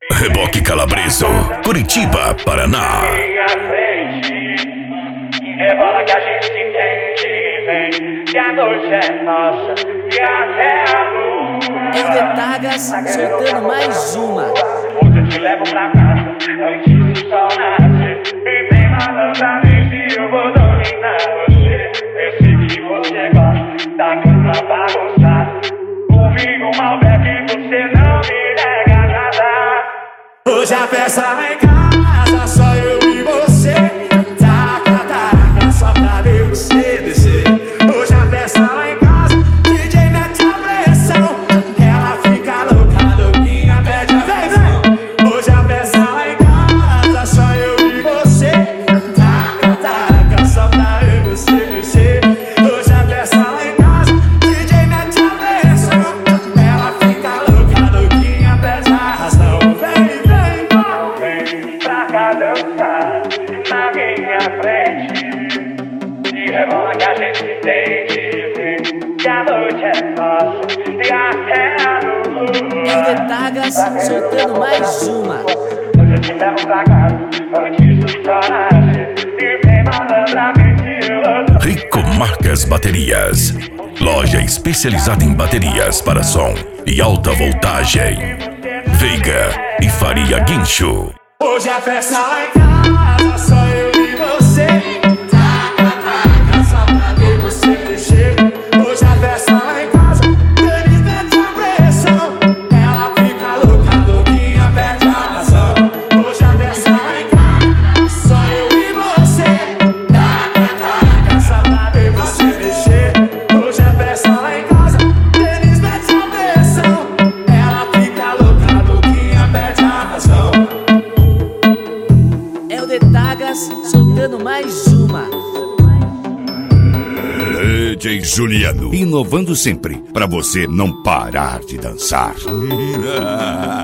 Reboque Calabreso, Curitiba, Paraná. Rebola que a gente entende, vem, que a noite é nossa e até a luz. É o Detagas soltando mais uma. Hoje eu te levo pra casa, antes do sol nascer. E vem malandramente, eu vou dominar você. Eu sei que você gosta da cama bagunçada. Comigo, Malbec, você não me nega nada. Hoje a festa lá em casa, só eu e você. Taca, taca, só pra ver você descer. Hoje a festa lá em casa, DJ mete a pressão. Ela fica louca, louquinha, pede a vem. Hoje a festa lá em casa, só eu e você. Taca, taca, só pra ver você descer. Hoje a festa lá em casa, DJ mete a pressão. Ela fica louca, louquinha, pede a razão. Vem pra cá dançar na minha frente. E rebola que a gente entende, vem, que a noite é nossa e até a luz. É o Detagas soltando mais uma. Hoje eu te levo pra casa, antes do sol nascer. E vem malandramente, eu Rico Marcas Baterias, loja especializada em baterias para som e alta voltagem. Veiga e Faria Guincho. Hoje a festa lá em casa, só eu e você. Taca, taca, só pra ver você mexer. Hoje a festa lá em casa, eles metem a pressão. Ela fica louca, louquinha, perde a razão. Hoje a festa lá em casa, só eu e você. Taca, taca, só pra ver você mexer. Hoje a festa lá em casa, eles metem a pressão. Ela fica louca, louquinha, perde a razão. É o Detagas soltando mais uma. DJ Juliano, inovando sempre, pra você não parar de dançar.